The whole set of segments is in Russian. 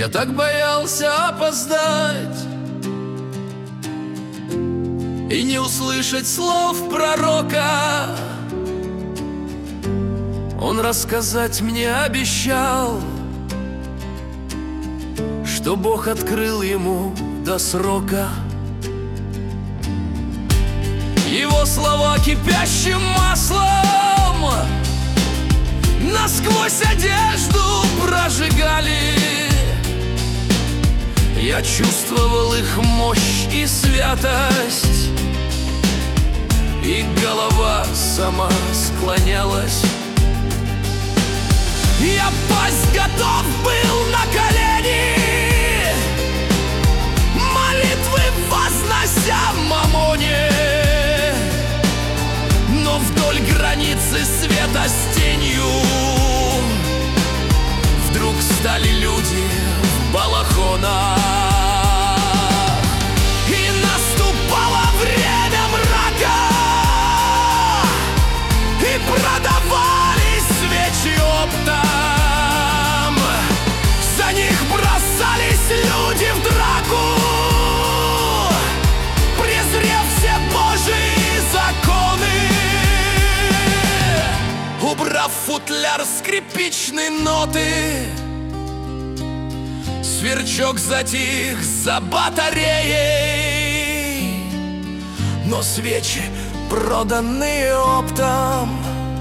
Я так боялся опоздать и не услышать слов пророка. Он рассказать мне обещал, что Бог открыл ему до срока. Его слова кипящим маслом насквозь одежду прожигали. Я чувствовал их мощь и святость, и голова сама склонялась. Я пасть готов был на колени, молитвы вознося Мамоне. Но вдоль границы света с тенью вдруг стали люди в балахонах. И наступало время мрака, и продавались свечи оптом. За них бросались люди в драку, презрев все Божьи законы. Убрав футляр скрипичной ноты, сверчок затих за батареей. Но свечи, проданные оптом,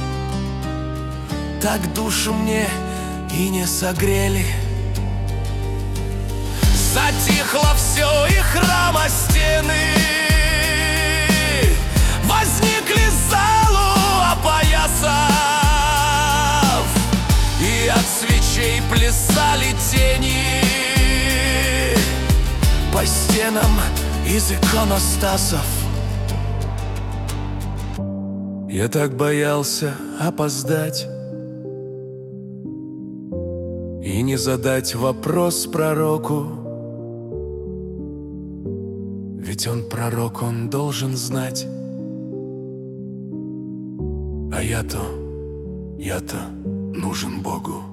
так душу мне и не согрели. Затихло все, и храма стены возникли залу опоясав, и от свечей плясали тени по стенам из иконостасов. Я так боялся опоздать и не задать вопрос пророку, ведь он пророк, он должен знать. А я-то нужен Богу.